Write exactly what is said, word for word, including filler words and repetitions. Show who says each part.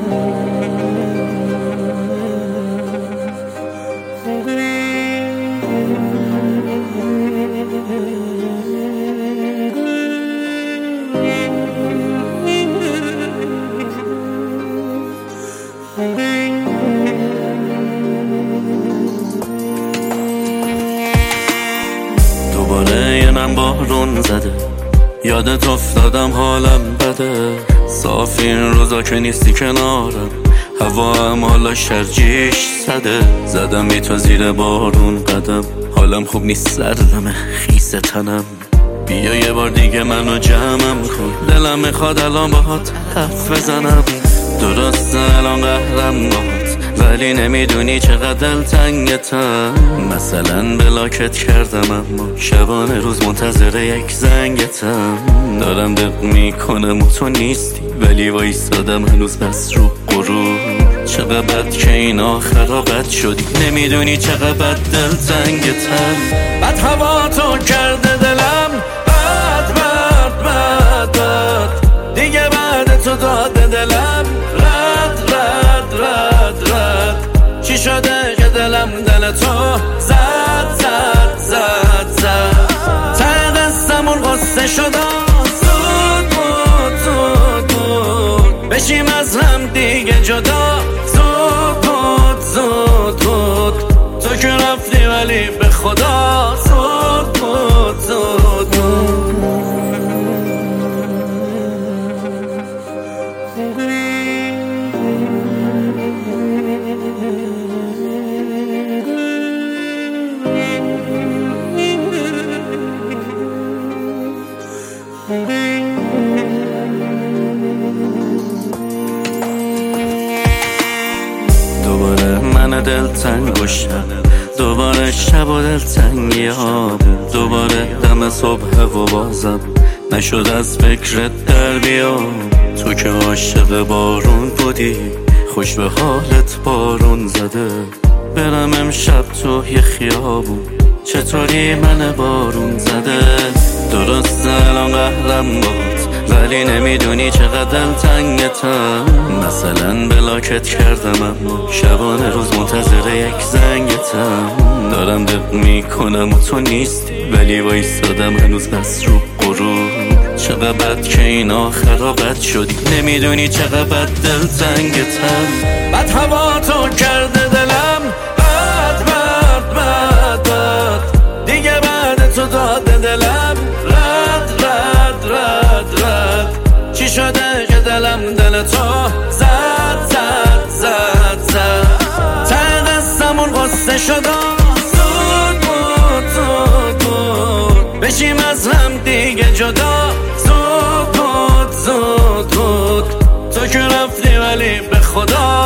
Speaker 1: دوباره یه من بارون زده، یادت افتادم حالم بده. صاف این روزا که نیستی کنارم، هوا هم حالا شرجیش زده. زدم بی تو زیر بارون قدم، حالم خوب نیست، سردمه خیس تنم. بیا یه بار دیگه منو جمعم کن، دلم میخواد الان باهات حرف بزنم. درسته الان قهرم باهات، ولی نمیدونی چقدر دلتنگتم. مثلا بلاکت کردم اما شبانه روز منتظر یک زنگتم. دارم دق میکنم و تو نیستی، ولی وایسادم هنوز بس رو غرور. چقدر بد که این آخرا بد شدی، نمیدونی چقدر بد دلتنگتم. بد هوا تو کرده دلم، بد بد بد بد دیگه بعد تو داده دلم. رد رد رد رد چی شده که دلم دل تو زد زد زد زد. ته قصه‌مون قصه شده، زود بود زود بود بشیم از هم دیگه جدا. زود بود زود بود تو که رفتی ولی به خدا زود بود زود بود. دوباره من دلتنگ و شب، دوباره شب و دلتنگی ها بود. دوباره دم صبح و بازم نشد از فکرت در بیام. تو که عاشق بارون بودی، خوش به حالت بارون زده. برم امشب تو یه خیابون، چطوری من بارون زده. درست الان قهرم بود، ولی نمیدونی چقدر دلتنگتم. مثلا بلاکت کردم اما شبانه روز منتظر یک زنگتم. دارم دق میکنم و تو نیستی، ولی وایسادم هنوز بس رو غرور. چقدر بد که این آخرا بد شدی، نمیدونی چقدر بد دلتنگتم. بد هوا تو کرده دلم، بد بد بد بد دیگه بعد تو داده دلم. رد رد رد رد چی شده که دلم دل تو زد زد زد زد. ته قصه‌مون قصه شده، زود بود زود بود بشیم از هم دیگه جدا. زود بود زود بود تو که رفتی ولی به خدا